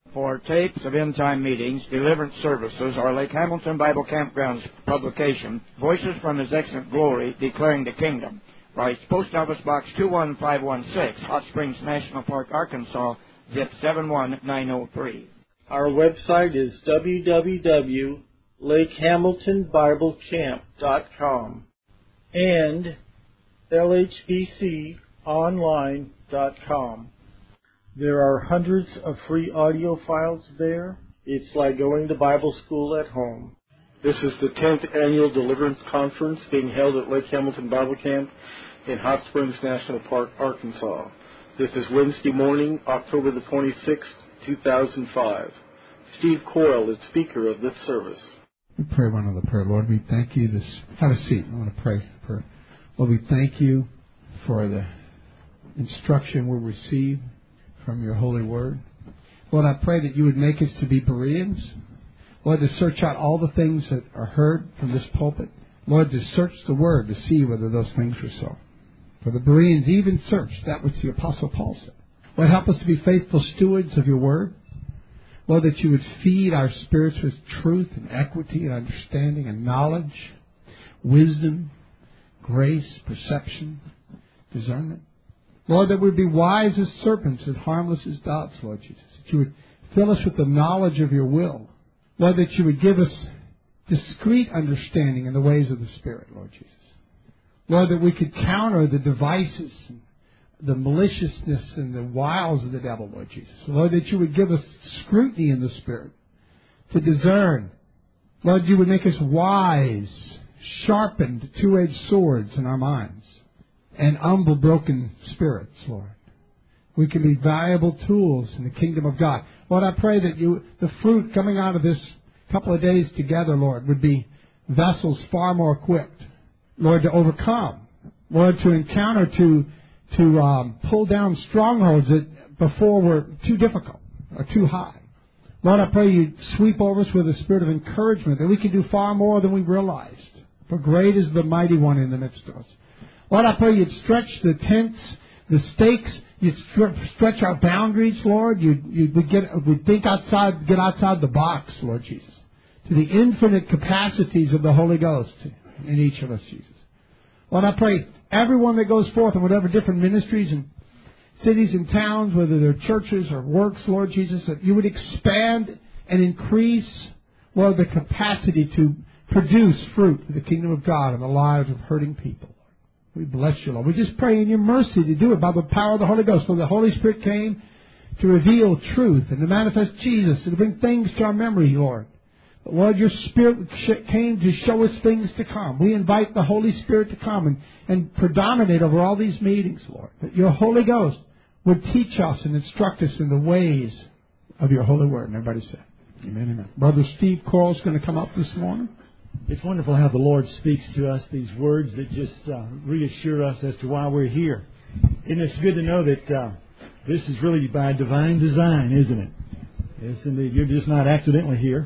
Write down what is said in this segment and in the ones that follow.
For tapes of end-time meetings, deliverance services, or Lake Hamilton Bible Campground's publication, Voices from His Excellent Glory, Declaring the Kingdom. Write Post Office Box 21516, Hot Springs National Park, Arkansas, zip 71903. Our website is www.lakehamiltonbiblecamp.com and lhbconline.com. There are hundreds of free audio files there. It's like going to Bible school at home. This is the 10th Annual Deliverance Conference being held at Lake Hamilton Bible Camp in Hot Springs National Park, Arkansas. This is Wednesday morning, October the 26th, 2005. Steve Coyle is speaker of this service. We pray one other prayer. Lord, we thank you. Have a seat. I want to pray. Lord, we thank you for the instruction we receive from your holy word. Lord, I pray that you would make us to be Bereans. Lord, to search out all the things that are heard from this pulpit. Lord, to search the word to see whether those things were so. For the Bereans even searched that which the Apostle Paul said. Lord, help us to be faithful stewards of your word. Lord, that you would feed our spirits with truth and equity and understanding and knowledge, wisdom, grace, perception, discernment. Lord, that we'd be wise as serpents and harmless as doves, Lord Jesus. That you would fill us with the knowledge of your will. Lord, that you would give us discreet understanding in the ways of the Spirit, Lord Jesus. Lord, that we could counter the devices and the maliciousness and the wiles of the devil, Lord Jesus. Lord, that you would give us scrutiny in the Spirit to discern. Lord, you would make us wise, sharpened, two-edged swords in our minds. And humble, broken spirits, Lord. We can be valuable tools in the kingdom of God. Lord, I pray that the fruit coming out of this couple of days together, Lord, would be vessels far more equipped, Lord, to overcome, Lord, to encounter, to pull down strongholds that before were too difficult or too high. Lord, I pray you'd sweep over us with a spirit of encouragement that we can do far more than we realized. For great is the mighty one in the midst of us. Lord, I pray you'd stretch the tents, the stakes, you'd stretch our boundaries, Lord. We'd get outside the box, Lord Jesus, to the infinite capacities of the Holy Ghost in each of us, Jesus. Lord, I pray everyone that goes forth in whatever different ministries and cities and towns, whether they're churches or works, Lord Jesus, that you would expand and increase, Lord, the capacity to produce fruit for the kingdom of God in the lives of hurting people. We bless you, Lord. We just pray in your mercy to do it by the power of the Holy Ghost. For the Holy Spirit came to reveal truth and to manifest Jesus and to bring things to our memory, Lord. But Lord, your Spirit came to show us things to come. We invite the Holy Spirit to come and predominate over all these meetings, Lord. That your Holy Ghost would teach us and instruct us in the ways of your holy word. And everybody say, amen, amen. Brother Steve Coyle is going to come up this morning. It's wonderful how the Lord speaks to us, these words that just reassure us as to why we're here. And it's good to know that this is really by divine design, isn't it? Yes, indeed. You're just not accidentally here.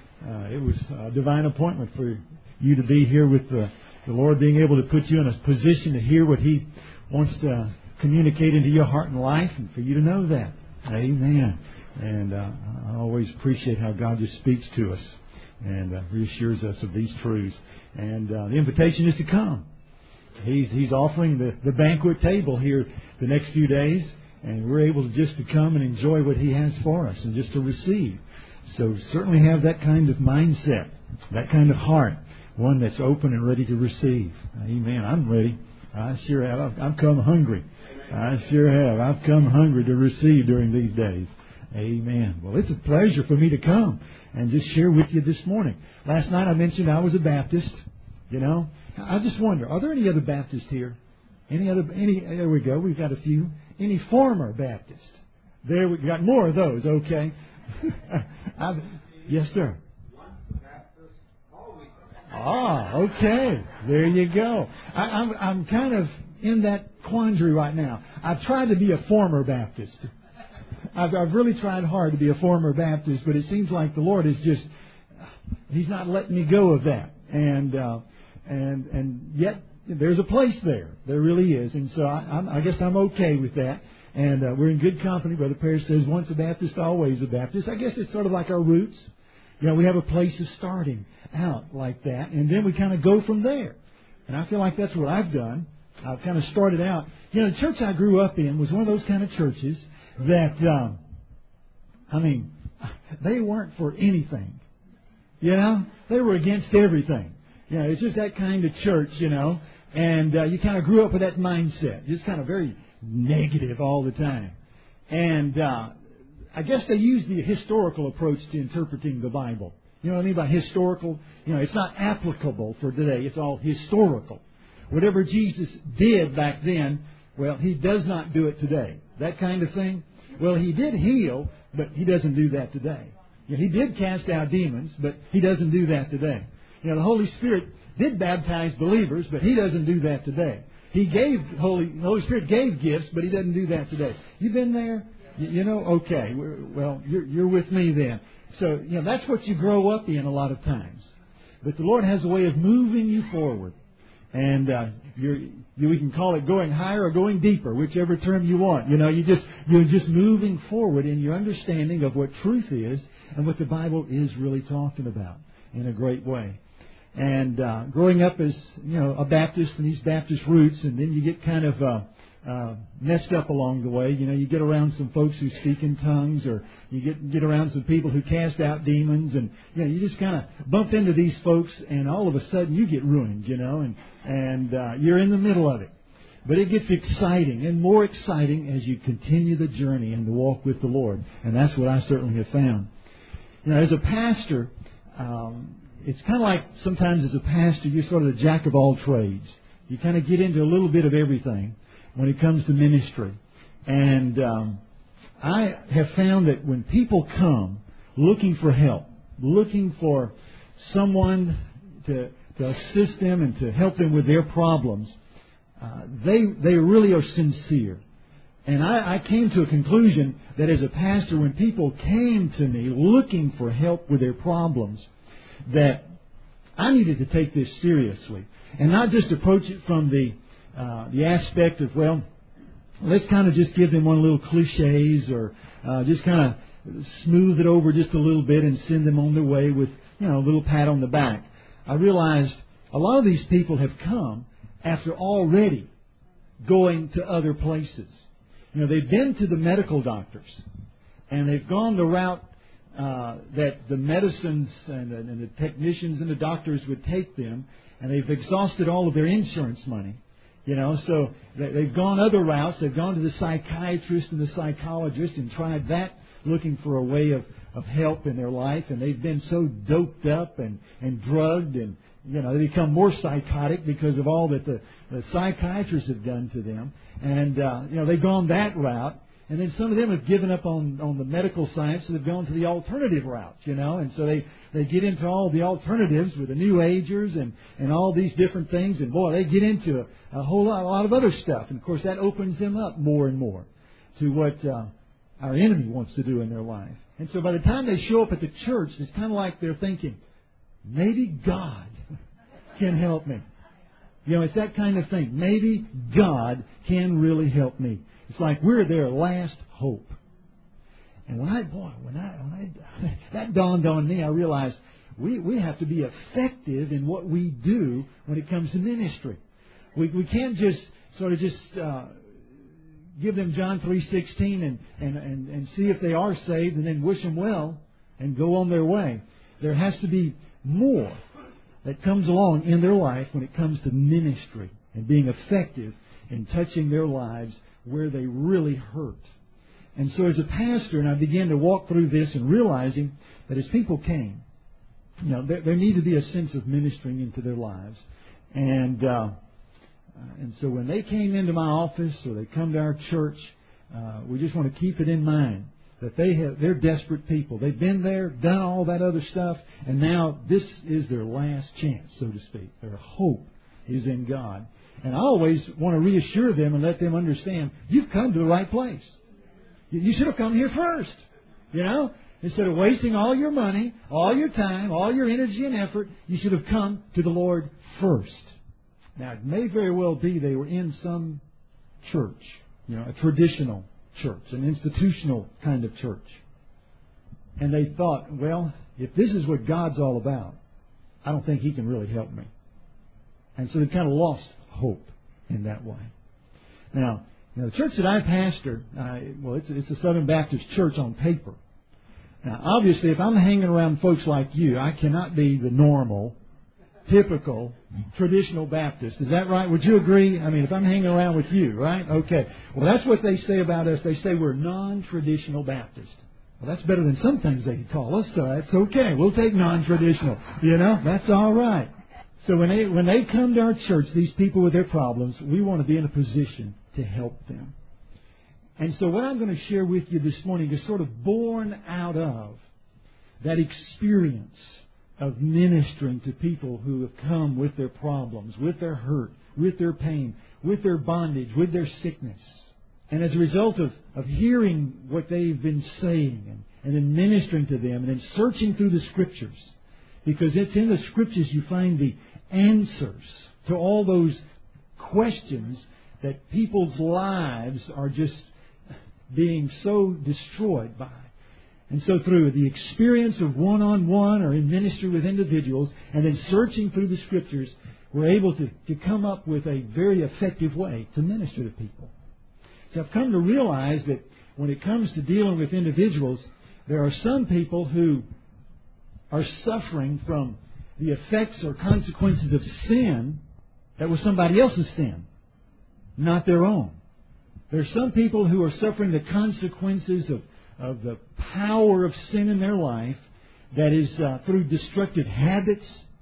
It was a divine appointment for you to be here with the Lord being able to put you in a position to hear what He wants to communicate into your heart and life, and for you to know that. Amen. And I always appreciate how God just speaks to us and reassures us of these truths. And the invitation is to come. He's offering the banquet table here the next few days, and we're able just to come and enjoy what He has for us and just to receive. So certainly have that kind of mindset, that kind of heart, one that's open and ready to receive. Amen. I'm ready. I sure have. I've come hungry. I sure have. I've come hungry to receive during these days. Amen. Well, it's a pleasure for me to come and just share with you this morning. Last night I mentioned I was a Baptist. You know, I just wonder, are there any other Baptists here? There we go. We've got a few. Any former Baptists? There, we got more of those. Okay. Yes, sir. Okay. There you go. I'm kind of in that quandary right now. I've tried to be a former Baptist. I've really tried hard to be a former Baptist, but it seems like the Lord is just, He's not letting me go of that. And yet there's a place there. There really is. And so I guess I'm okay with that. And we're in good company. Brother Perry says, once a Baptist, always a Baptist. I guess it's sort of like our roots. You know, we have a place of starting out like that, and then we kind of go from there. And I feel like that's what I've done. I've kind of started out. You know, the church I grew up in was one of those kind of churches that, they weren't for anything. You know, they were against everything. You know, it's just that kind of church, you know. And you kind of grew up with that mindset, just kind of very negative all the time. And I guess they use the historical approach to interpreting the Bible. You know what I mean by historical? You know, it's not applicable for today. It's all historical. Whatever Jesus did back then, well, He does not do it today. That kind of thing. Well, He did heal, but He doesn't do that today. You know, He did cast out demons, but He doesn't do that today. You know, the Holy Spirit did baptize believers, but He doesn't do that today. The Holy Spirit gave gifts, but He doesn't do that today. You been there? You know, okay. Well, you're with me then. So, you know, that's what you grow up in a lot of times. But the Lord has a way of moving you forward. And we can call it going higher or going deeper, whichever term you want. You know, you're just moving forward in your understanding of what truth is and what the Bible is really talking about in a great way. And growing up as, you know, a Baptist and these Baptist roots, and then you get kind of messed up along the way. You know, you get around some folks who speak in tongues, or you get around some people who cast out demons, and you know, you just kind of bump into these folks, and all of a sudden you get ruined, you know, and you're in the middle of it. But it gets exciting and more exciting as you continue the journey and the walk with the Lord, and that's what I certainly have found. You know, as a pastor, it's kind of like sometimes as a pastor, you're sort of the jack of all trades. You kind of get into a little bit of everything when it comes to ministry. And I have found that when people come looking for help, looking for someone to assist them and to help them with their problems, they really are sincere. And I came to a conclusion that as a pastor, when people came to me looking for help with their problems, that I needed to take this seriously and not just approach it from the aspect of, well, let's kind of just give them one little cliches or just kind of smooth it over just a little bit and send them on their way with, you know, a little pat on the back. I realized a lot of these people have come after already going to other places. You know, they've been to the medical doctors and they've gone the route that the medicines and the technicians and the doctors would take them, and they've exhausted all of their insurance money. You know, so they've gone other routes. They've gone to the psychiatrist and the psychologist and tried that, looking for a way of help in their life. And they've been so doped up and drugged, and, you know, they become more psychotic because of all that the psychiatrists have done to them. And, you know, they've gone that route. And then some of them have given up on the medical science, and they've gone to the alternative route, you know. And so they get into all the alternatives with the New Agers and all these different things. And, boy, they get into a lot of other stuff. And, of course, that opens them up more and more to what our enemy wants to do in their life. And so by the time they show up at the church, it's kind of like they're thinking, maybe God can help me. You know, it's that kind of thing. Maybe God can really help me. It's like we're their last hope. And when that dawned on me, I realized we have to be effective in what we do when it comes to ministry. We can't just sort of give them John 3:16 and see if they are saved and then wish them well and go on their way. There has to be more that comes along in their life when it comes to ministry and being effective in touching their lives where they really hurt. And so as a pastor, and I began to walk through this and realizing that as people came, you know, there needed to be a sense of ministering into their lives. And so when they came into my office or they come to our church, we just want to keep it in mind that they're desperate people. They've been there, done all that other stuff, and now this is their last chance, so to speak. Their hope is in God. And I always want to reassure them and let them understand, you've come to the right place. You should have come here first. You know? Instead of wasting all your money, all your time, all your energy and effort, you should have come to the Lord first. Now, it may very well be they were in some church, you know, a traditional church, an institutional kind of church. And they thought, well, if this is what God's all about, I don't think He can really help me. And so they kind of lost hope in that way. Now, the church that I pastored, it's a Southern Baptist church on paper. Now, obviously, if I'm hanging around folks like you, I cannot be the normal, typical, traditional Baptist. Is that right? Would you agree? I mean, if I'm hanging around with you, right? Okay. Well, that's what they say about us. They say we're non-traditional Baptist. Well, that's better than some things they could call us, so that's okay. We'll take non-traditional. That's all right. So when they come to our church, these people with their problems, we want to be in a position to help them. And so what I'm going to share with you this morning is sort of born out of that experience of ministering to people who have come with their problems, with their hurt, with their pain, with their bondage, with their sickness. And as a result of hearing what they've been saying and then ministering to them and then searching through the Scriptures, because it's in the Scriptures you find the answers to all those questions that people's lives are just being so destroyed by. And so through the experience of one-on-one or in ministry with individuals and then searching through the Scriptures, we're able to come up with a very effective way to minister to people. So I've come to realize that when it comes to dealing with individuals, there are some people who are suffering from the effects or consequences of sin that was somebody else's sin, not their own. There are some people who are suffering the consequences of the power of sin in their life that is through destructive habits,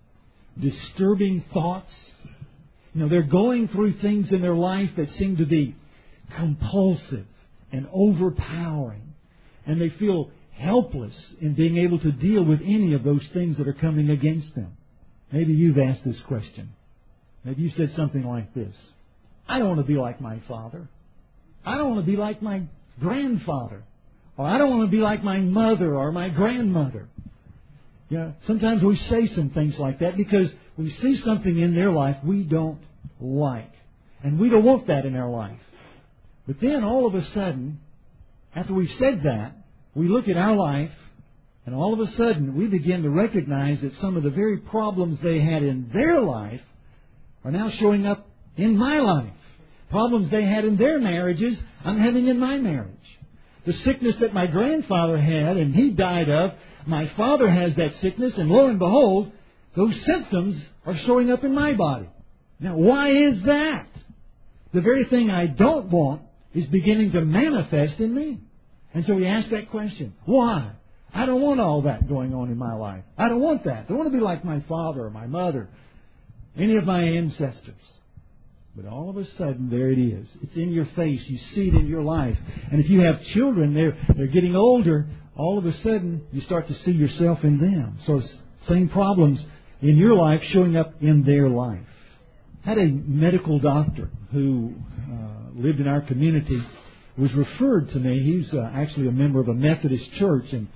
disturbing thoughts. They're going through things in their life that seem to be compulsive and overpowering. And they feel helpless in being able to deal with any of those things that are coming against them. Maybe you've asked this question. Maybe you said something like this: I don't want to be like my father. I don't want to be like my grandfather. Or I don't want to be like my mother or my grandmother. Sometimes we say some things like that because we see something in their life we don't like. And we don't want that in our life. But then all of a sudden, after we've said that, we look at our life, and all of a sudden we begin to recognize that some of the very problems they had in their life are now showing up in my life. Problems they had in their marriages, I'm having in my marriage. The sickness that my grandfather had and he died of, my father has that sickness, and lo and behold, those symptoms are showing up in my body. Now, why is that? The very thing I don't want is beginning to manifest in me. And so we ask that question: why? I don't want all that going on in my life. I don't want that. I don't want to be like my father or my mother, any of my ancestors. But all of a sudden, there it is. It's in your face. You see it in your life. And if you have children, they're getting older, all of a sudden, you start to see yourself in them. So same problems in your life showing up in their life. I had a medical doctor who lived in our community, was referred to me. He's actually a member of a Methodist church, and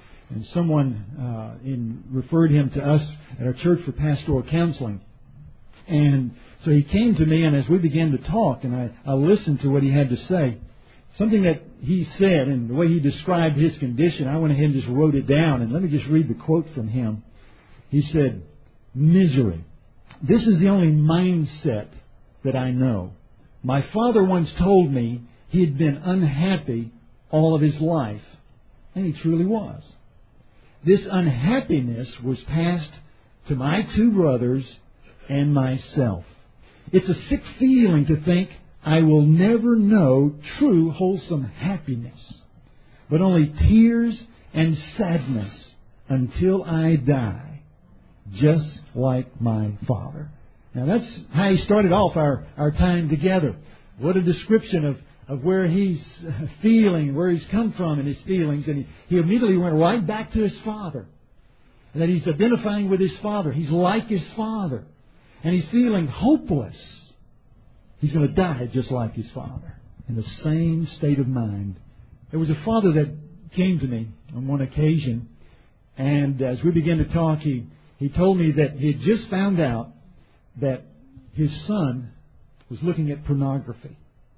someone referred him to us at our church for pastoral counseling. And so he came to me, and as we began to talk, and I listened to what he had to say, something that he said and the way he described his condition, I went ahead and just wrote it down. And let me just read the quote from him. He said, "Misery. This is the only mindset that I know. My father once told me he had been unhappy all of his life." And he truly was. "This unhappiness was passed to my two brothers and myself. It's a sick feeling to think I will never know true, wholesome happiness, but only tears and sadness until I die, just like my father." Now that's how he started off our time together. What a description of where he's feeling, where he's come from in his feelings. And he immediately went right back to his father. And that he's identifying with his father. He's like his father. And he's feeling hopeless. He's going to die just like his father, in the same state of mind. There was a father that came to me on one occasion, and as we began to talk, he told me that he had just found out that his son was looking at pornography.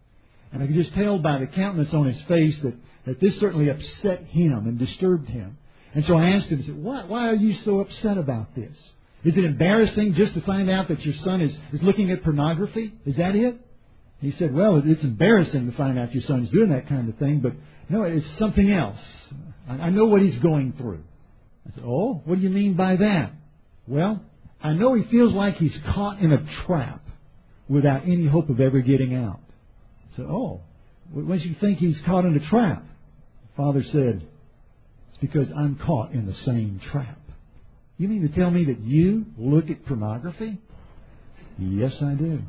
And I could just tell by the countenance on his face that this certainly upset him and disturbed him. And so I asked him, I said, why are you so upset about this? Is it embarrassing just to find out that your son is looking at pornography? Is that it? He said, well, it's embarrassing to find out your son's doing that kind of thing, but no, it's something else. I know what he's going through. I said, oh, what do you mean by that? Well, I know he feels like he's caught in a trap without any hope of ever getting out. I said, oh, what makes you think he's caught in a trap? Father said, it's because I'm caught in the same trap. You mean to tell me that you look at pornography? Yes, I do.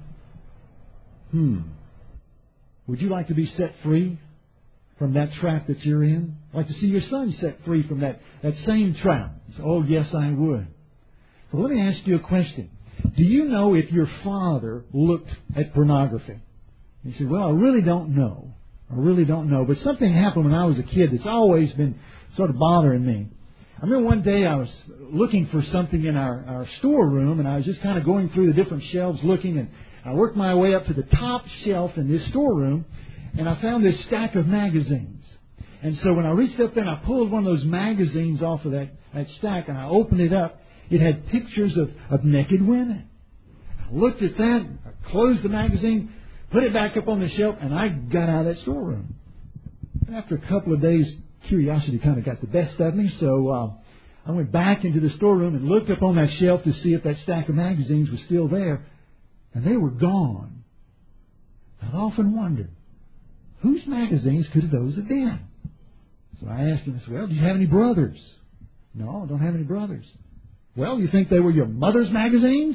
Would you like to be set free from that trap that you're in? I'd like to see your son set free from that same trap. So, oh, yes, I would. Well, let me ask you a question. Do you know if your father looked at pornography? You say, well, I really don't know. But something happened when I was a kid that's always been sort of bothering me. I remember one day I was looking for something in our storeroom, and I was just kind of going through the different shelves looking, and I worked my way up to the top shelf in this storeroom, and I found this stack of magazines. And so when I reached up there and I pulled one of those magazines off of that stack and I opened it up, it had pictures of naked women. I looked at that, I closed the magazine, put it back up on the shelf, and I got out of that storeroom. And after a couple of days, curiosity kind of got the best of me, so I went back into the storeroom and looked up on that shelf to see if that stack of magazines was still there, and they were gone. I've often wondered, whose magazines could those have been? So I asked him, I said, well, do you have any brothers? No, I don't have any brothers. Well, you think they were your mother's magazines?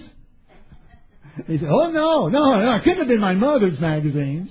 He said, oh, no, it couldn't have been my mother's magazines.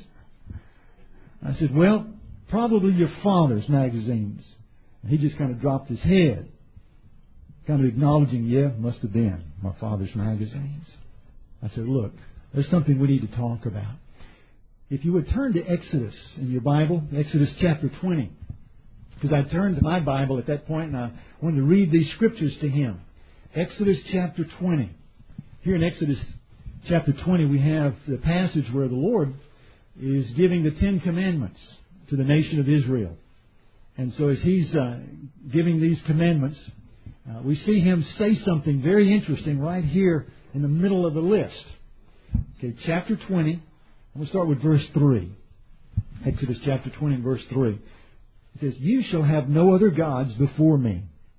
I said, well, probably your father's magazines. And he just kind of dropped his head, kind of acknowledging, yeah, must have been my father's magazines. I said, look, there's something we need to talk about. If you would turn to Exodus in your Bible, Exodus chapter 20, because I turned to my Bible at that point and I wanted to read these scriptures to him. Exodus chapter 20. Here in Exodus chapter 20 we have the passage where the Lord is giving the Ten Commandments to the nation of Israel. And so as He's giving these commandments, we see Him say something very interesting right here in the middle of the list. Okay, chapter 20. I'm going to start with verse 3. Exodus chapter 20 and verse 3. It says, you shall have no other gods before me.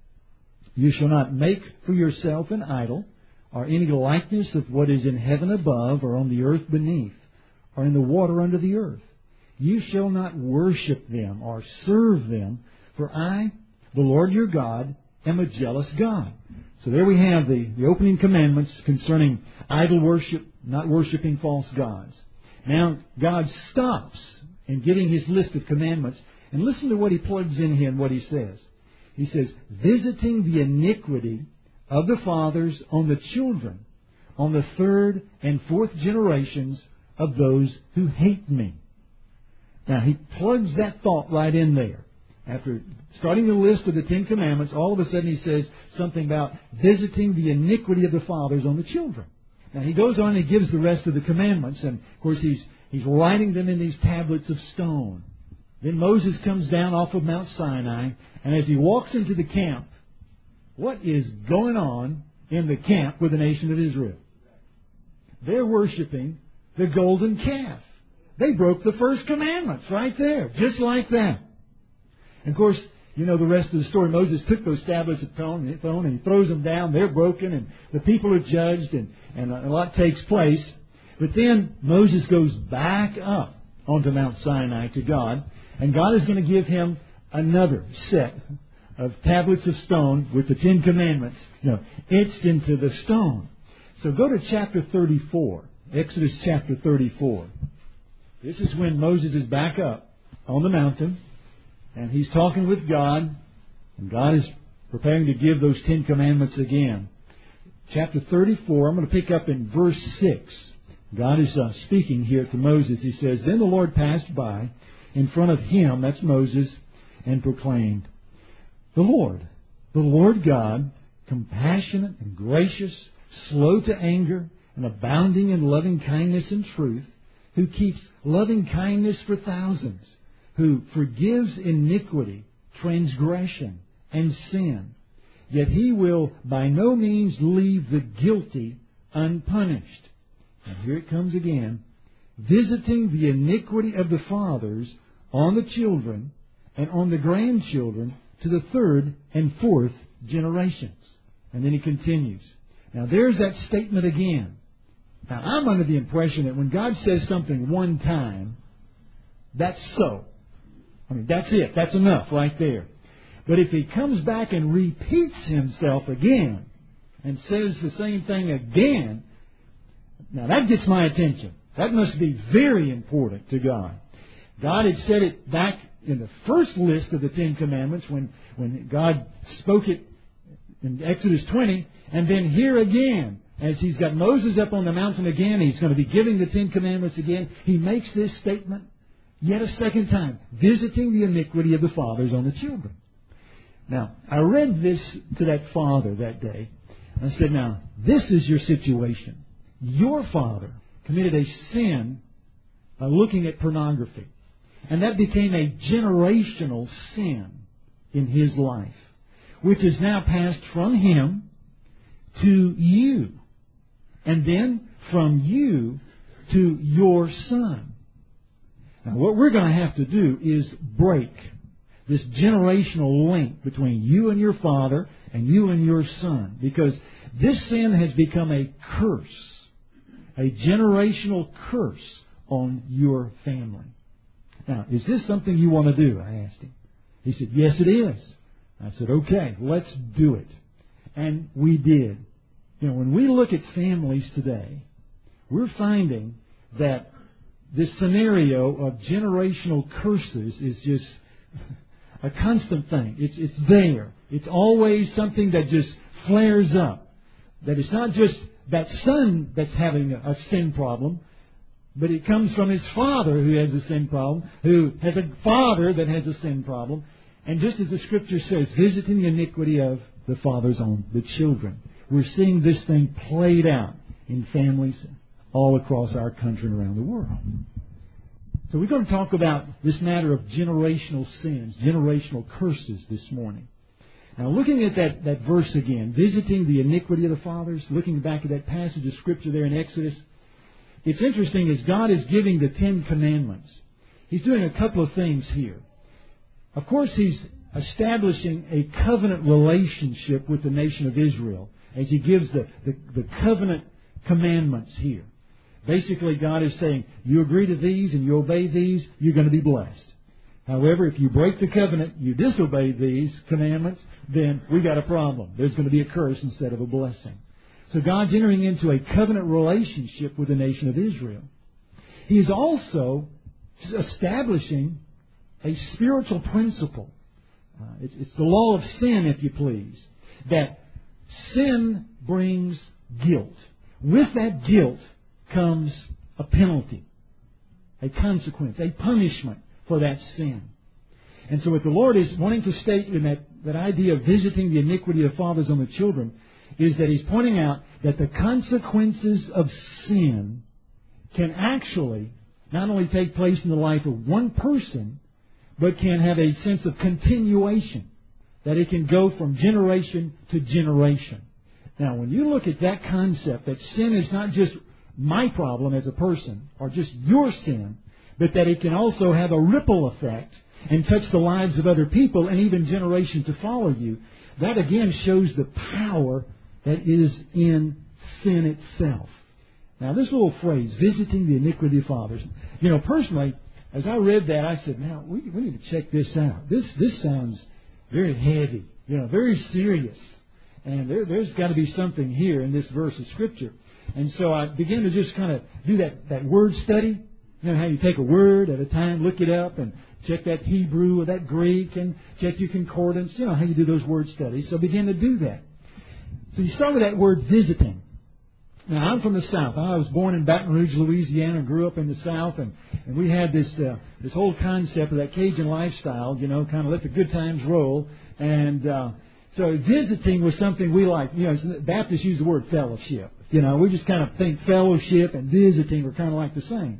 You shall not make for yourself an idol, or any likeness of what is in heaven above, or on the earth beneath, or in the water under the earth. You shall not worship them or serve them, for I, the Lord your God, am a jealous God. So there we have the opening commandments concerning idol worship, not worshiping false gods. Now, God stops in giving His list of commandments, and listen to what He plugs in here and what He says. He says, visiting the iniquity of the fathers on the children, on the third and fourth generations of those who hate me. Now, He plugs that thought right in there. After starting the list of the Ten Commandments, all of a sudden He says something about visiting the iniquity of the fathers on the children. Now, He goes on and He gives the rest of the commandments, and of course He's writing them in these tablets of stone. Then Moses comes down off of Mount Sinai, and as he walks into the camp, what is going on in the camp with the nation of Israel? They're worshiping the golden calf. They broke the first commandments right there, just like that. And of course, you know the rest of the story. Moses took those tablets of stone and he throws them down. They're broken, and the people are judged, and a lot takes place. But then Moses goes back up onto Mount Sinai to God, and God is going to give him another set of tablets of stone with the Ten Commandments, etched into the stone. So go to chapter 34, Exodus chapter 34. This is when Moses is back up on the mountain, and he's talking with God, and God is preparing to give those Ten Commandments again. Chapter 34, I'm going to pick up in verse 6. God is speaking here to Moses. He says, then the Lord passed by in front of him, that's Moses, and proclaimed, the Lord God, compassionate and gracious, slow to anger, and abounding in loving kindness and truth, who keeps loving kindness for thousands, who forgives iniquity, transgression, and sin. Yet He will by no means leave the guilty unpunished. And here it comes again. Visiting the iniquity of the fathers on the children and on the grandchildren to the third and fourth generations. And then He continues. Now there's that statement again. Now I'm under the impression that when God says something one time, that's so. I mean, that's it. That's enough right there. But if He comes back and repeats Himself again and says the same thing again, now that gets my attention. That must be very important to God. God had said it back in the first list of the Ten Commandments when God spoke it in Exodus 20, and then here again, as He's got Moses up on the mountain again, He's going to be giving the Ten Commandments again, He makes this statement yet a second time, visiting the iniquity of the fathers on the children. Now, I read this to that father that day. I said, now, this is your situation. Your father committed a sin by looking at pornography. And that became a generational sin in his life, which is now passed from him to you. And then from you to your son. Now, what we're going to have to do is break this generational link between you and your father and you and your son. Because this sin has become a curse. A generational curse on your family. Now, is this something you want to do? I asked him. He said, yes, it is. I said, okay, let's do it. And we did. You know, when we look at families today, we're finding that this scenario of generational curses is just a constant thing. It's there. It's always something that just flares up. That it's not just that son that's having a sin problem, but it comes from his father who has a sin problem, who has a father that has a sin problem. And just as the Scripture says, visiting the iniquity of the fathers on the children. We're seeing this thing played out in families all across our country and around the world. So we're going to talk about this matter of generational sins, generational curses this morning. Now, looking at that verse again, visiting the iniquity of the fathers, looking back at that passage of Scripture there in Exodus, it's interesting as God is giving the Ten Commandments. He's doing a couple of things here. Of course, He's establishing a covenant relationship with the nation of Israel as He gives the covenant commandments here. Basically, God is saying, you agree to these and you obey these, you're going to be blessed. However, if you break the covenant, you disobey these commandments, then we got a problem. There's going to be a curse instead of a blessing. So God's entering into a covenant relationship with the nation of Israel. He is also establishing a spiritual principle. It's the law of sin, if you please, that sin brings guilt. With that guilt comes a penalty, a consequence, a punishment for that sin. And so what the Lord is wanting to state in that idea of visiting the iniquity of fathers on the children is that He's pointing out that the consequences of sin can actually not only take place in the life of one person, but can have a sense of continuation, that it can go from generation to generation. Now, when you look at that concept, that sin is not just my problem as a person, or just your sin, but that it can also have a ripple effect and touch the lives of other people and even generations to follow you, that again shows the power that is in sin itself. Now, this little phrase, visiting the iniquity of fathers, you know, personally, as I read that, I said, now, we need to check this out. This sounds very heavy, you know, very serious. And there's got to be something here in this verse of Scripture. And so I began to just kind of do that word study. You know how you take a word at a time, look it up, and check that Hebrew or that Greek, and check your concordance. You know how you do those word studies. So I began to do that. So you start with that word visiting. Now, I'm from the South. I was born in Baton Rouge, Louisiana, and grew up in the South, and we had this whole concept of that Cajun lifestyle, you know, kind of let the good times roll. And so visiting was something we liked. You know, Baptists use the word fellowship. You know, we just kind of think fellowship and visiting are kind of like the same.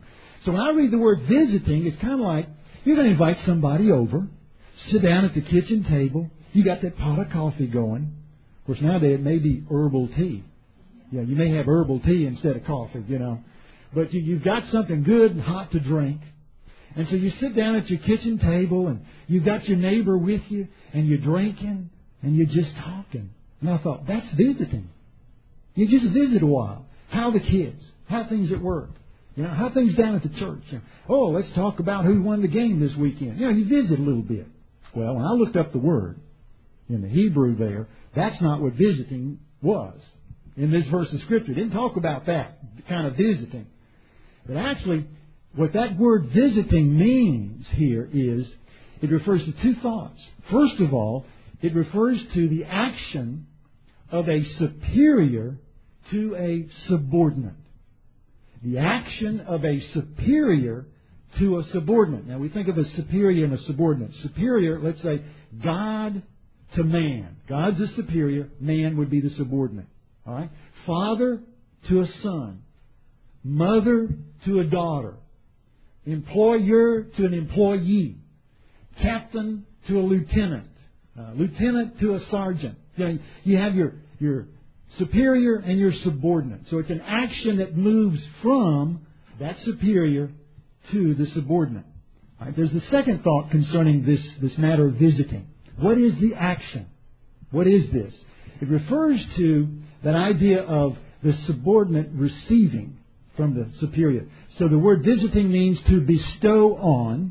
So when I read the word visiting, it's kind of like you're going to invite somebody over, sit down at the kitchen table, you got that pot of coffee going. Of course, nowadays it may be herbal tea. Yeah, you may have herbal tea instead of coffee, you know. But you've got something good and hot to drink. And so you sit down at your kitchen table and you've got your neighbor with you and you're drinking and you're just talking. And I thought, that's visiting. You just visit a while. How are the kids? How are things at work? You know, how are things down at the church? You know, oh, let's talk about who won the game this weekend. You know, you visit a little bit. Well, when I looked up the word in the Hebrew there, that's not what visiting was. In this verse of Scripture, it didn't talk about that kind of visiting. But actually, what that word visiting means here is, it refers to two thoughts. First of all, it refers to the action of a superior to a subordinate. The action of a superior to a subordinate. Now, we think of a superior and a subordinate. Superior, let's say, God to man. God's the superior, man would be the subordinate. All right? Father to a son. Mother to a daughter. Employer to an employee. Captain to a lieutenant. Lieutenant to a sergeant. You have your superior and your subordinate. So it's an action that moves from that superior to the subordinate. All right? There's the second thought concerning this matter of visiting. What is the action? What is this? It refers to that idea of the subordinate receiving from the superior. So the word visiting means to bestow on,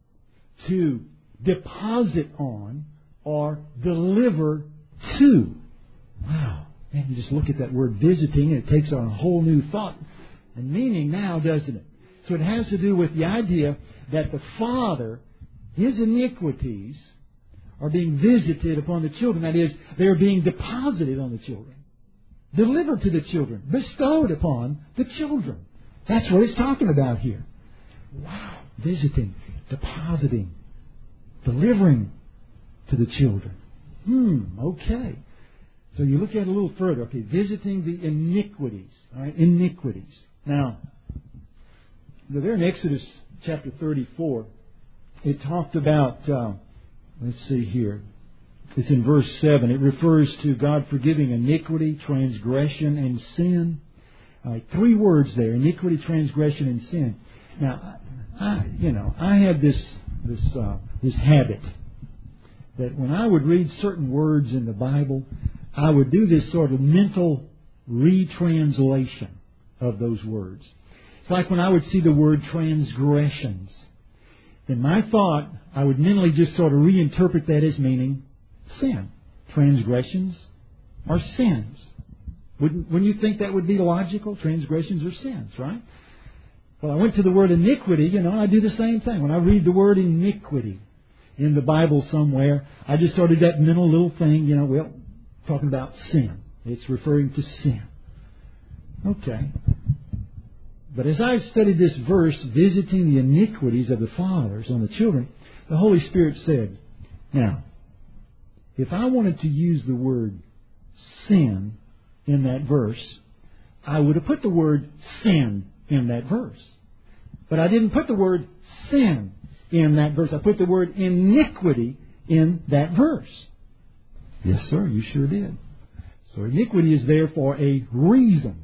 to deposit on, or deliver to. Wow. Man, you just look at that word visiting and it takes on a whole new thought and meaning now, doesn't it? So it has to do with the idea that the Father, His iniquities, are being visited upon the children. That is, they are being deposited on the children. Delivered to the children. Bestowed upon the children. That's what it's talking about here. Wow. Visiting. Depositing. Delivering to the children. Okay. So you look at it a little further. Okay, visiting the iniquities. All right, iniquities. Now, there in Exodus chapter 34, it talked about, let's see here. It's in verse 7. It refers to God forgiving iniquity, transgression, and sin. All right, 3 words there: iniquity, transgression, and sin. Now, I had this habit that when I would read certain words in the Bible, I would do this sort of mental retranslation of those words. It's like when I would see the word transgressions. In my thought, I would mentally just sort of reinterpret that as meaning sin. Transgressions are sins. Wouldn't you think that would be logical? Transgressions are sins, right? Well, I went to the word iniquity, I do the same thing. When I read the word iniquity in the Bible somewhere, I just sort of do that mental little thing, talking about sin. It's referring to sin. Okay. But as I've studied this verse, visiting the iniquities of the fathers on the children, the Holy Spirit said, now, if I wanted to use the word sin in that verse, I would have put the word sin in that verse. But I didn't put the word sin in that verse. I put the word iniquity in that verse. Yes, sir, you sure did. So iniquity is there for a reason.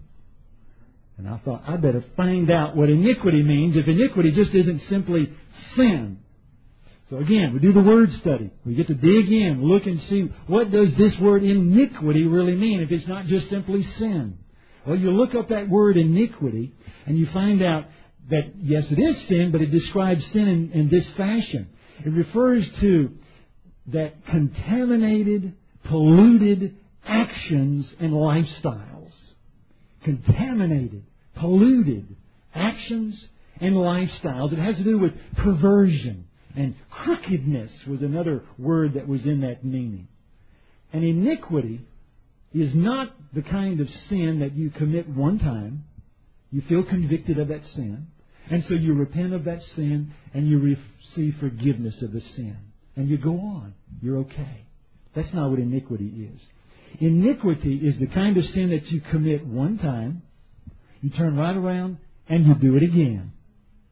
And I thought, I better find out what iniquity means if iniquity just isn't simply sin. So again, we do the word study. We get to dig in, look and see what does this word iniquity really mean if it's not just simply sin. Well, you look up that word iniquity and you find out that, yes, it is sin, but it describes sin in this fashion. It refers to that contaminated, polluted actions and lifestyles. Contaminated, polluted actions and lifestyles. It has to do with perversion. And crookedness was another word that was in that meaning. And iniquity is not the kind of sin that you commit one time. You feel convicted of that sin. And so you repent of that sin and you receive forgiveness of the sin. And you go on. You're okay. That's not what iniquity is. Iniquity is the kind of sin that you commit one time. You turn right around and you do it again.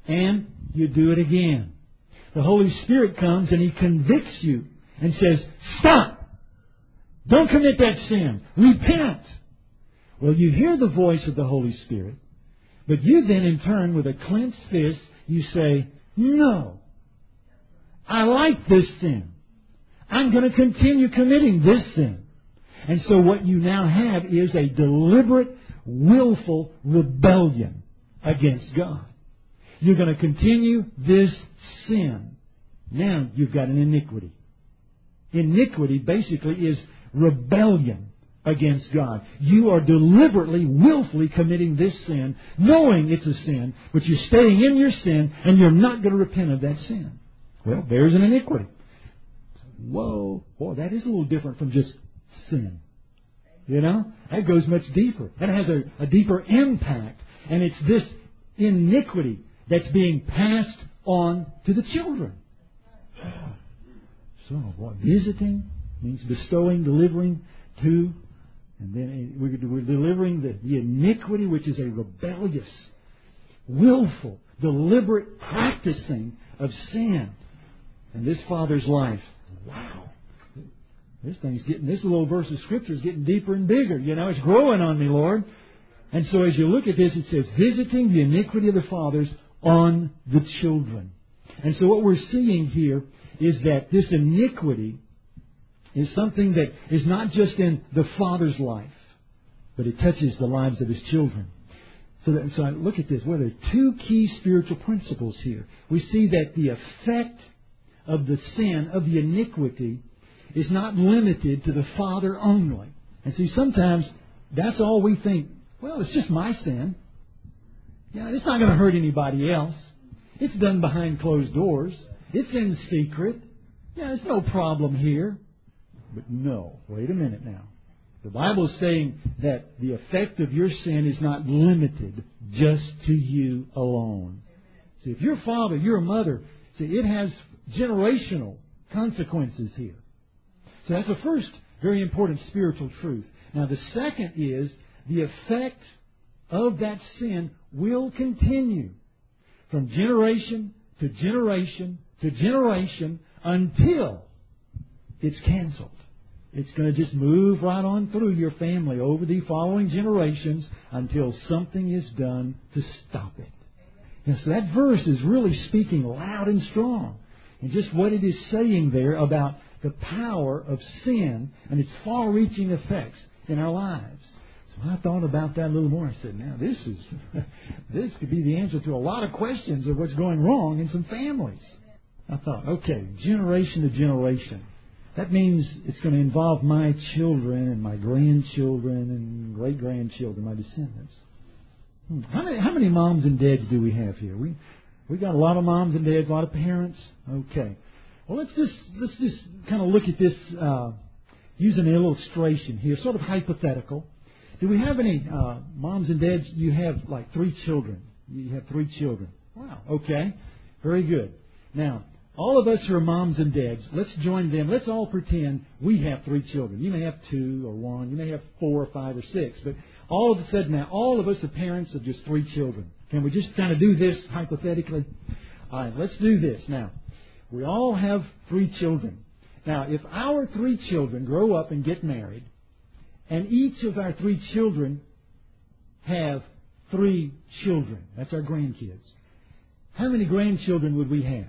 and you do it again. The Holy Spirit comes and He convicts you and says, stop! Don't commit that sin. Repent! Well, you hear the voice of the Holy Spirit, but you then in turn, with a clenched fist, you say, no, I like this sin. I'm going to continue committing this sin. And so what you now have is a deliberate, willful rebellion against God. You're going to continue this sin. Now you've got an iniquity. Iniquity basically is rebellion against God. You are deliberately, willfully committing this sin, knowing it's a sin, but you're staying in your sin and you're not going to repent of that sin. Well, there's an iniquity. Whoa, boy, that is a little different from just sin. You know, that goes much deeper. That has a deeper impact. And it's this iniquity that's being passed on to the children. So, boy, visiting means bestowing, delivering to, and then we're delivering the iniquity, which is a rebellious, willful, deliberate practicing of sin in this father's life. Wow. This little verse of Scripture is getting deeper and bigger. You know, it's growing on me, Lord. And so as you look at this, it says, visiting the iniquity of the fathers on the children. And so what we're seeing here is that this iniquity is something that is not just in the father's life, but it touches the lives of his children. So I look at this. Well, there are two key spiritual principles here. We see that the effect of the sin, of the iniquity, is not limited to the father only. And see, sometimes that's all we think. Well, it's just my sin. Yeah, it's not going to hurt anybody else. It's done behind closed doors. It's in secret. Yeah, there's no problem here. But no, wait a minute now. The Bible is saying that the effect of your sin is not limited just to you alone. See, if you're a father, you're a mother, see, it has generational consequences here. So that's the first very important spiritual truth. Now the second is the effect of that sin will continue from generation to generation to generation until it's canceled. It's going to just move right on through your family over the following generations until something is done to stop it. And so that verse is really speaking loud and strong. And just what it is saying there about the power of sin and its far-reaching effects in our lives. So I thought about that a little more. I said, now this could be the answer to a lot of questions of what's going wrong in some families. I thought, okay, generation to generation. That means it's going to involve my children and my grandchildren and great-grandchildren, my descendants. How many moms and dads do we have here? We got a lot of moms and dads, a lot of parents. Okay. Well, let's just kind of look at this using an illustration here, sort of hypothetical. Do we have any moms and dads? You have like 3 children. You have 3 children. Wow. Okay. Very good. Now, all of us who are moms and dads, let's join them. Let's all pretend we have 3 children. You may have 2 or 1. You may have 4 or 5 or 6. But all of a sudden now, all of us are parents of just 3 children. Can we just kind of do this hypothetically? All right, let's do this. Now, we all have 3 children. Now, if our 3 children grow up and get married, and each of our 3 children have 3 children, that's our grandkids, how many grandchildren would we have?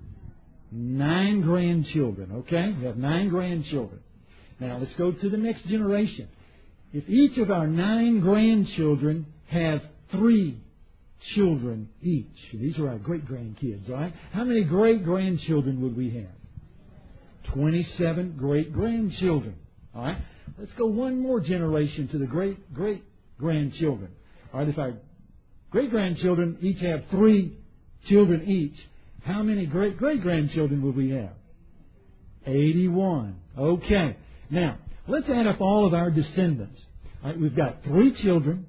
9 grandchildren, okay? We have 9 grandchildren. Now, let's go to the next generation. If each of our 9 grandchildren have 3 children each, these are our great-grandkids, all right? How many great-grandchildren would we have? 27 great-grandchildren, all right? Let's go one more generation to the great-great-grandchildren. All right, if our great-grandchildren each have 3 children each, how many great-great-grandchildren would we have? 81. Okay. Now, let's add up all of our descendants. All right, we've got 3 children,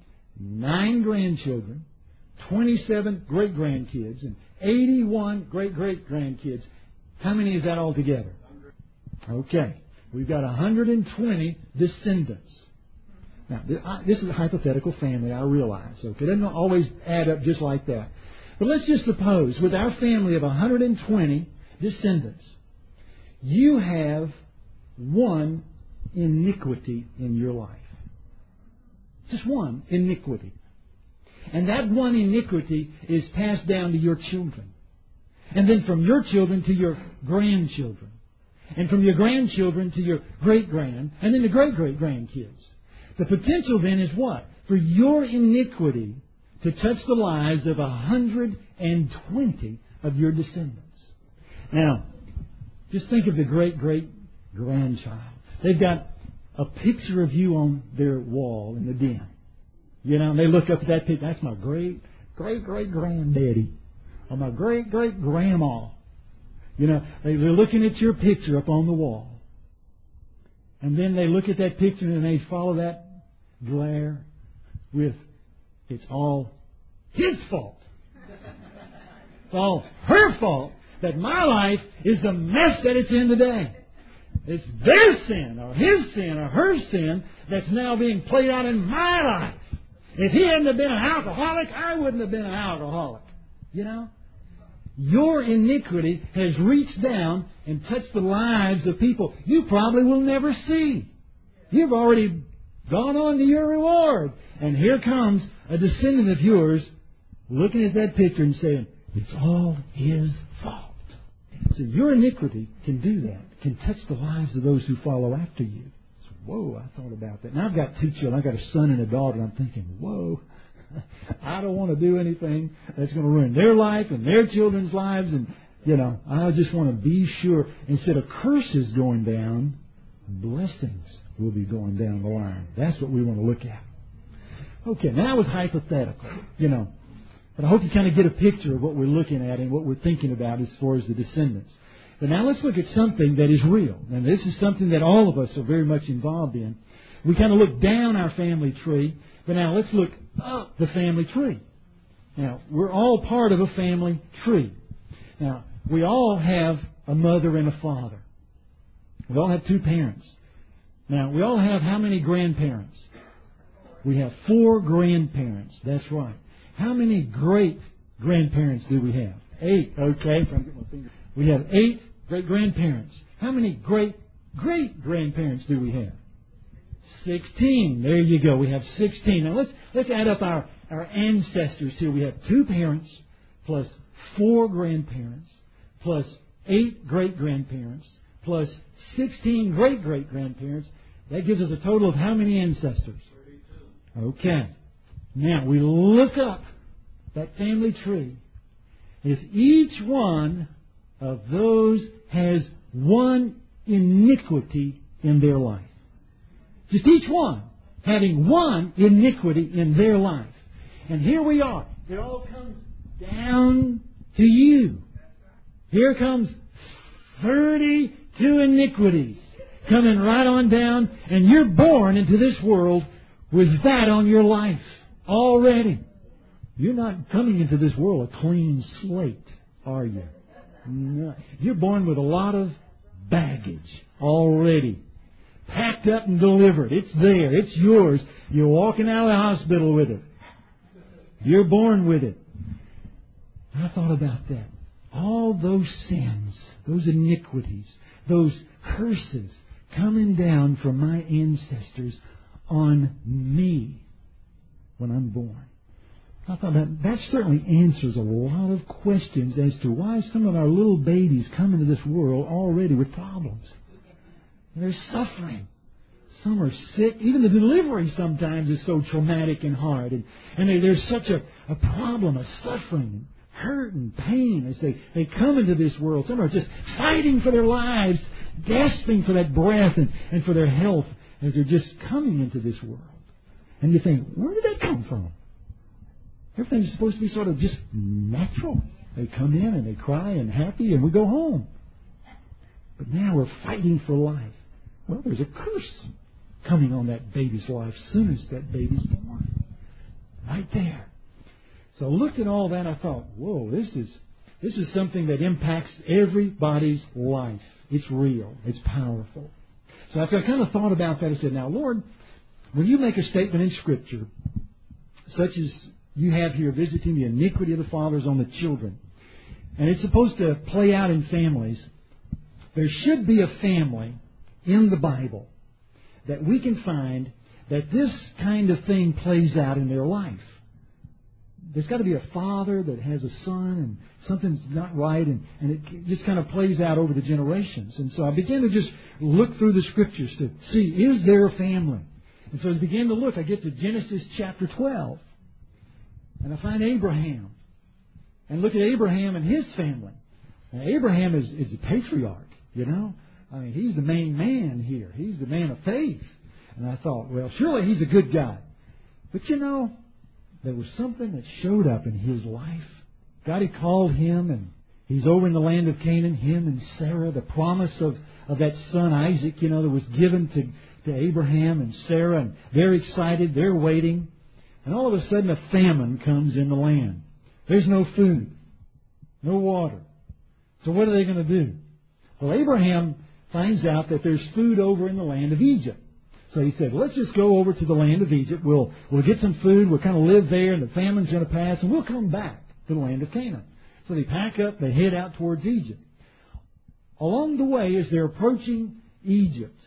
9 grandchildren, 27 great-grandkids, and 81 great-great-grandkids. How many is that all together? Okay. We've got 120 descendants. Now, this is a hypothetical family, I realize. Okay, it doesn't always add up just like that. But let's just suppose, with our family of 120 descendants, you have one iniquity in your life. Just one iniquity. And that one iniquity is passed down to your children. And then from your children to your grandchildren. And from your grandchildren to your great-grand. And then the great-great-grandkids. The potential then is what? For your iniquity to touch the lives of 120 of your descendants. Now, just think of the great-great-grandchild. They've got a picture of you on their wall in the den. You know, and they look up at that picture. That's my great-great-great-granddaddy. Or my great-great-grandma. You know, they're looking at your picture up on the wall. And then they look at that picture and they follow that glare with, it's all his fault. It's all her fault that my life is the mess that it's in today. It's their sin or his sin or her sin that's now being played out in my life. If he hadn't have been an alcoholic, I wouldn't have been an alcoholic. You know? Your iniquity has reached down and touched the lives of people you probably will never see. You've already gone on to your reward. And here comes a descendant of yours looking at that picture and saying, it's all his fault. So your iniquity can do that, can touch the lives of those who follow after you. So, whoa, I thought about that. Now I've got two children. I've got a son and a daughter. I'm thinking, whoa, I don't want to do anything that's going to ruin their life and their children's lives. And, you know, I just want to be sure instead of curses going down, blessings will be going down the line. That's what we want to look at. Okay, now that was hypothetical, you know. But I hope you kind of get a picture of what we're looking at and what we're thinking about as far as the descendants. But now let's look at something that is real. And this is something that all of us are very much involved in. We kind of look down our family tree, but now let's look up the family tree. Now, we're all part of a family tree. Now, we all have a mother and a father. We all have two parents. Now, we all have how many grandparents? We have 4 grandparents. That's right. How many great-grandparents do we have? 8. Okay. We have 8 great-grandparents. How many great-great-grandparents do we have? 16. There you go. We have 16. Now, let's add up our ancestors here. We have 2 parents plus 4 grandparents plus 8 great-grandparents plus 16 great-great-grandparents. That gives us a total of how many ancestors? 32. Okay. Now, we look up that family tree. If each one of those has one iniquity in their life, just each one having one iniquity in their life. And here we are. It all comes down to you. Here comes 32 iniquities coming right on down, and you're born into this world with that on your life already. You're not coming into this world a clean slate, are you? No. You're born with a lot of baggage already. Packed up and delivered. It's there. It's yours. You're walking out of the hospital with it. You're born with it. I thought about that. All those sins, those iniquities, those curses coming down from my ancestors on me when I'm born. I thought that certainly answers a lot of questions as to why some of our little babies come into this world already with problems. They're suffering. Some are sick. Even the delivery sometimes is so traumatic and hard. And there's such a problem of suffering and hurt and pain as they come into this world. Some are just fighting for their lives, gasping for that breath and for their health as they're just coming into this world. And you think, where did that come from? Everything's supposed to be sort of just natural. They come in and they cry and happy and we go home. But now we're fighting for life. Well, there's a curse coming on that baby's life as soon as that baby's born. Right there. So I looked at all that, I thought, whoa, this is something that impacts everybody's life. It's real. It's powerful. So after I kind of thought about that, I said, now, Lord, when you make a statement in Scripture, such as you have here visiting the iniquity of the fathers on the children. And it's supposed to play out in families. There should be a family in the Bible that we can find that this kind of thing plays out in their life. There's got to be a father that has a son and something's not right, and it just kind of plays out over the generations. And so I began to just look through the Scriptures to see, is there a family? And so as I began to look, I get to Genesis chapter 12. And I find Abraham. And look at Abraham and his family. Now, Abraham is the patriarch, you know. I mean, he's the main man here. He's the man of faith. And I thought, well, surely he's a good guy. But you know, there was something that showed up in his life. God had called him, and he's over in the land of Canaan, him and Sarah. The promise of that son Isaac, you know, that was given to Abraham and Sarah. And they're excited. They're waiting. And all of a sudden a famine comes in the land. There's no food, no water. So what are they going to do? Well, Abraham finds out that there's food over in the land of Egypt. So he said, let's just go over to the land of Egypt. We'll get some food. We'll kind of live there, and the famine's going to pass, and we'll come back to the land of Canaan. So they pack up. They head out towards Egypt. Along the way, as they're approaching Egypt,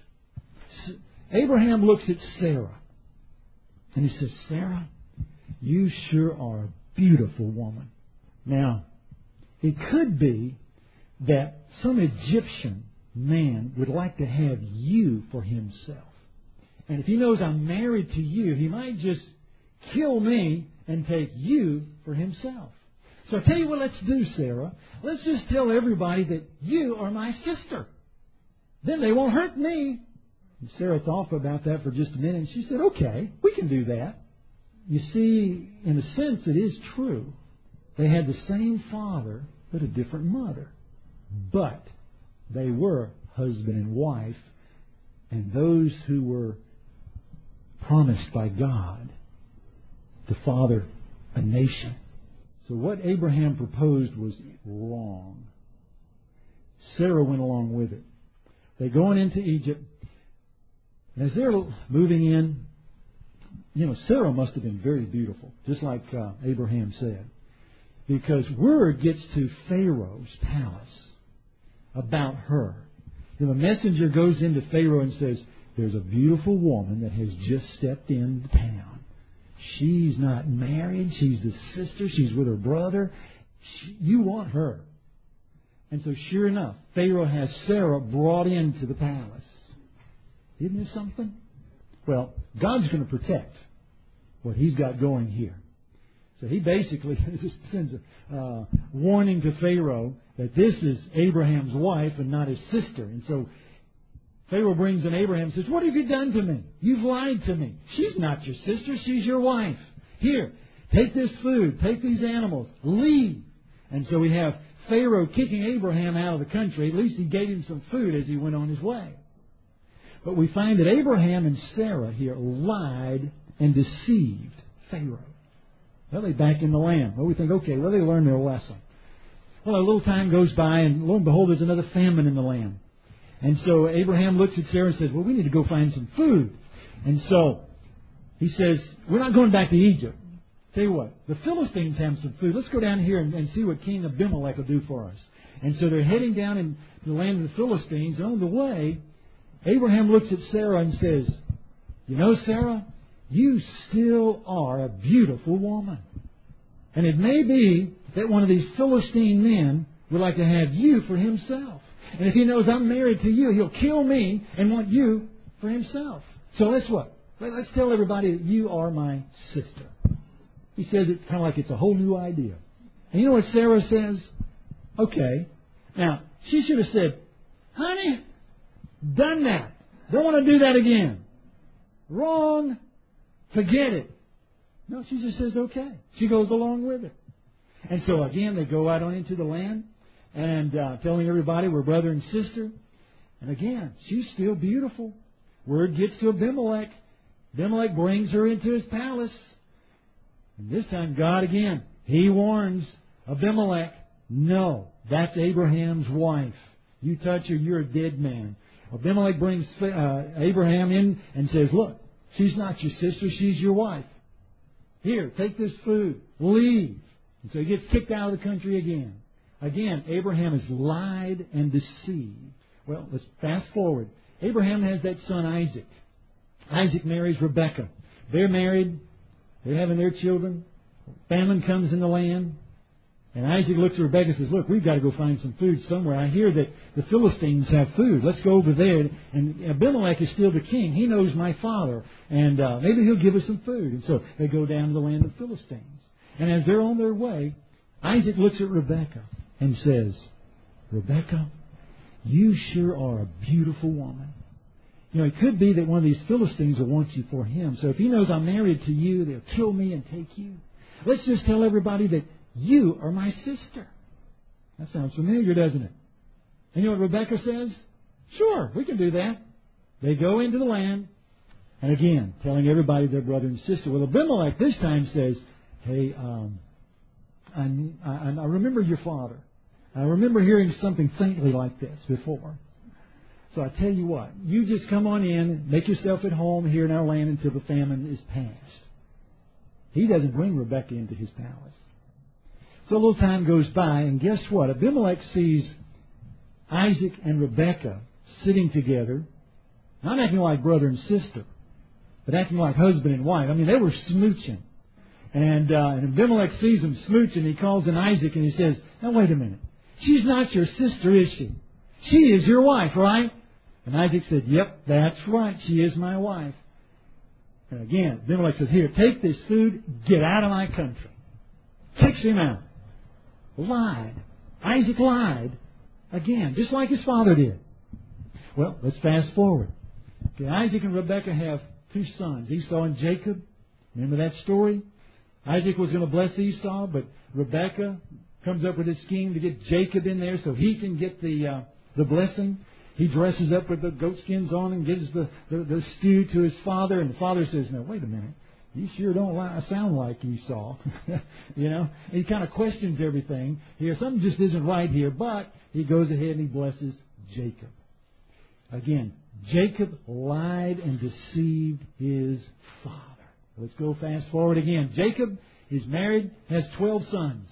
Abraham looks at Sarah. And he says, Sarah, you sure are a beautiful woman. Now, it could be that some Egyptian man would like to have you for himself. And if he knows I'm married to you, he might just kill me and take you for himself. So I tell you what let's do, Sarah. Let's just tell everybody that you are my sister. Then they won't hurt me. And Sarah thought about that for just a minute, and she said, okay, we can do that. You see, in a sense, it is true. They had the same father, but a different mother. But they were husband and wife, and those who were promised by God to father a nation. So what Abraham proposed was wrong. Sarah went along with it. They're going into Egypt. And as they're moving in, you know, Sarah must have been very beautiful, just like Abraham said. Because word gets to Pharaoh's palace about her. You know, a messenger goes into Pharaoh and says, there's a beautiful woman that has just stepped into town. She's not married. She's the sister. She's with her brother. You want her. And so sure enough, Pharaoh has Sarah brought into the palace. Isn't this something? Well, God's going to protect what He's got going here. So He basically just sends a warning to Pharaoh that this is Abraham's wife and not his sister. And so Pharaoh brings in Abraham and says, what have you done to me? You've lied to me. She's not your sister. She's your wife. Here, take this food. Take these animals. Leave. And so we have Pharaoh kicking Abraham out of the country. At least he gave him some food as he went on his way. But we find that Abraham and Sarah here lied and deceived Pharaoh. Well, they back in the land. Well, we think, okay, well, they learned their lesson. Well, a little time goes by, and lo and behold, there's another famine in the land. And so Abraham looks at Sarah and says, well, we need to go find some food. And so he says, we're not going back to Egypt. Tell you what, the Philistines have some food. Let's go down here and see what King Abimelech will do for us. And so they're heading down in the land of the Philistines. And on the way, Abraham looks at Sarah and says, you know, Sarah, you still are a beautiful woman. And it may be that one of these Philistine men would like to have you for himself. And if he knows I'm married to you, he'll kill me and want you for himself. So let's what? Let's tell everybody that you are my sister. He says it kind of like it's a whole new idea. And you know what Sarah says? Okay. Now, she should have said, honey, done that. Don't want to do that again. Wrong. Forget it. No, she just says, okay. She goes along with it. And so again, they go out on into the land and telling everybody we're brother and sister. And again, she's still beautiful. Word gets to Abimelech. Abimelech brings her into his palace. And this time, God again, He warns Abimelech, no, that's Abraham's wife. You touch her, you're a dead man. Abimelech brings Abraham in and says, look, she's not your sister, she's your wife. Here, take this food. Leave. And so he gets kicked out of the country again. Again, Abraham has lied and deceived. Well, let's fast forward. Abraham has that son Isaac. Isaac marries Rebekah. They're married. They're having their children. Famine comes in the land. And Isaac looks at Rebekah and says, look, we've got to go find some food somewhere. I hear that the Philistines have food. Let's go over there. And Abimelech is still the king. He knows my father. And maybe he'll give us some food. And so they go down to the land of the Philistines. And as they're on their way, Isaac looks at Rebekah and says, Rebekah, you sure are a beautiful woman. You know, it could be that one of these Philistines will want you for him. So if he knows I'm married to you, they'll kill me and take you. Let's just tell everybody that you are my sister. That sounds familiar, doesn't it? And you know what Rebekah says? Sure, we can do that. They go into the land, and again, telling everybody their brother and sister. Well, Abimelech this time says, hey, I remember your father. I remember hearing something faintly like this before. So I tell you what, you just come on in, make yourself at home here in our land until the famine is past. He doesn't bring Rebekah into his palace. So a little time goes by, and guess what? Abimelech sees Isaac and Rebekah sitting together, not acting like brother and sister, but acting like husband and wife. I mean, they were smooching. And Abimelech sees them smooching. He calls in Isaac and he says, now wait a minute. She's not your sister, is she? She is your wife, right? And Isaac said, yep, that's right. She is my wife. And again, Abimelech says, here, take this food, get out of my country. Kicks him out. Lied. Isaac lied. Again, just like his father did. Well, let's fast forward. Okay, Isaac and Rebekah have two sons, Esau and Jacob. Remember that story? Isaac was going to bless Esau, but Rebekah comes up with a scheme to get Jacob in there so he can get the blessing. He dresses up with the goatskins on and gives the stew to his father. And the father says, now, wait a minute. You sure don't sound like Esau. You know? And he kind of questions everything here. Something just isn't right here. But he goes ahead and he blesses Jacob. Again, Jacob lied and deceived his father. Let's go fast forward again. Jacob is married, has 12 sons.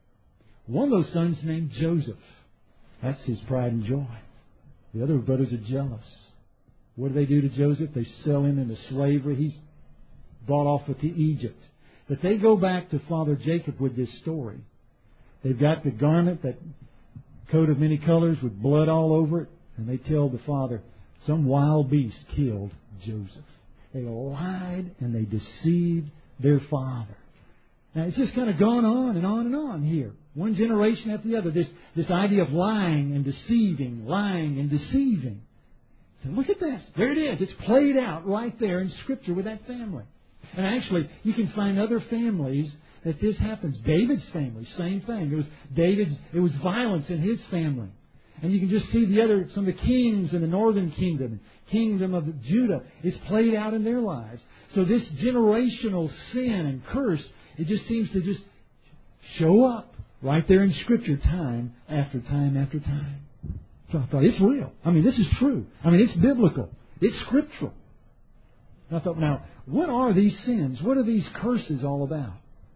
One of those sons named Joseph. That's his pride and joy. The other brothers are jealous. What do they do to Joseph? They sell him into slavery. He's brought off to Egypt. But they go back to Father Jacob with this story. They've got the garment, that coat of many colors with blood all over it, and they tell the father, some wild beast killed Joseph. They lied and they deceived their father. Now, it's just kind of gone on and on and on here. One generation after the other. This idea of lying and deceiving, lying and deceiving. So look at this. There it is. It's played out right there in Scripture with that family. And actually, you can find other families that this happens. David's family, same thing. It was violence in his family. And you can just see some of the kings in the northern kingdom of Judah, is played out in their lives. So this generational sin and curse, it just seems to just show up right there in Scripture time after time after time. So I thought, it's real. I mean, this is true. I mean, it's biblical. It's scriptural. And I thought, now, what are these sins? What are these curses all about?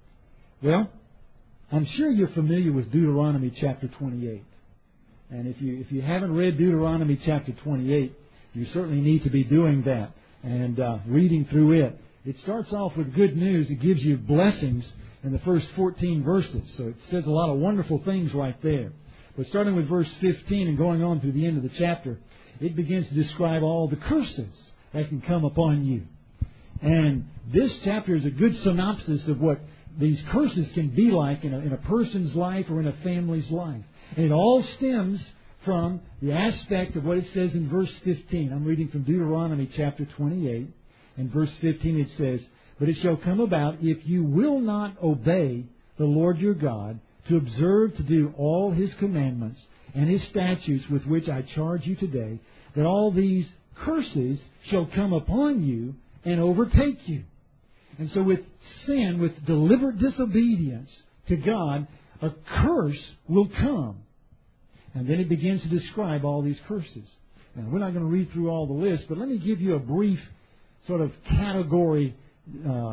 Well, I'm sure you're familiar with Deuteronomy chapter 28. And if you haven't read Deuteronomy chapter 28, you certainly need to be doing that and reading through it. It starts off with good news. It gives you blessings in the first 14 verses. So it says a lot of wonderful things right there. But starting with verse 15 and going on through the end of the chapter, it begins to describe all the curses that can come upon you. And this chapter is a good synopsis of what these curses can be like in a person's life or in a family's life. And it all stems from the aspect of what it says in verse 15. I'm reading from Deuteronomy chapter 28. In verse 15 it says, but it shall come about, if you will not obey the Lord your God, to observe to do all His commandments and His statutes with which I charge you today, that all these curses shall come upon you and overtake you. And so with sin, with deliberate disobedience to God, a curse will come. And then it begins to describe all these curses. Now, we're not going to read through all the list, but let me give you a brief sort of category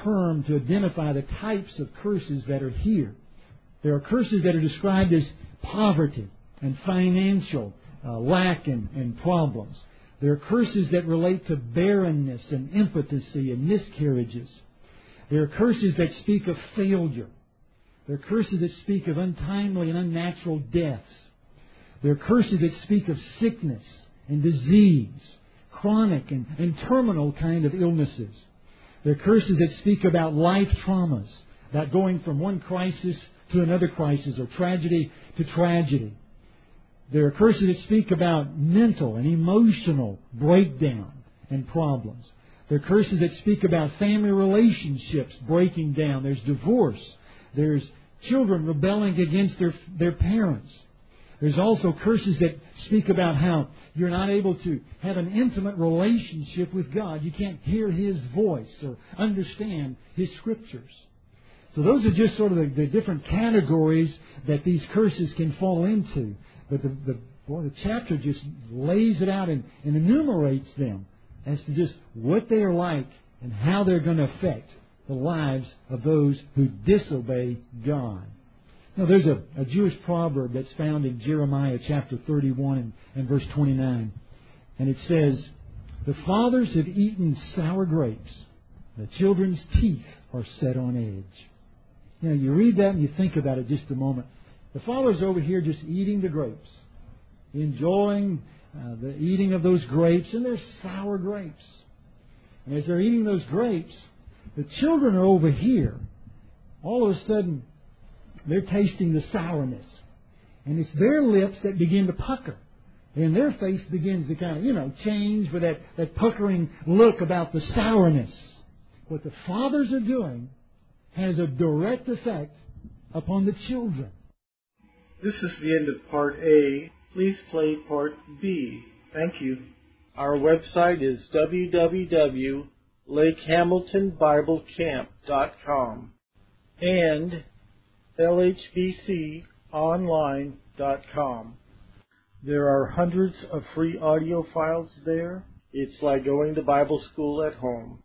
term to identify the types of curses that are here. There are curses that are described as poverty and financial lack and problems. There are curses that relate to barrenness and impotency and miscarriages. There are curses that speak of failure. There are curses that speak of untimely and unnatural deaths. There are curses that speak of sickness and disease, chronic and terminal kind of illnesses. There are curses that speak about life traumas, about going from one crisis to another crisis or tragedy to tragedy. There are curses that speak about mental and emotional breakdown and problems. There are curses that speak about family relationships breaking down. There's divorce. There's children rebelling against their parents. There's also curses that speak about how you're not able to have an intimate relationship with God. You can't hear His voice or understand His Scriptures. So those are just sort of the different categories that these curses can fall into. But the chapter just lays it out and enumerates them as to just what they are like and how they're going to affect the lives of those who disobey God. Now, there's a Jewish proverb that's found in Jeremiah chapter 31 and verse 29. And it says, "The fathers have eaten sour grapes. The children's teeth are set on edge." You know, you read that and you think about it just a moment. The father's over here just eating the grapes, enjoying the eating of those grapes, and they're sour grapes. And as they're eating those grapes, the children are over here. All of a sudden, they're tasting the sourness. And it's their lips that begin to pucker. And their face begins to kind of, change with that puckering look about the sourness. What the fathers are doing has a direct effect upon the children. This is the end of Part A. Please play Part B. Thank you. Our website is www.lakehamiltonbiblecamp.com and lhbconline.com. There are hundreds of free audio files there. It's like going to Bible school at home.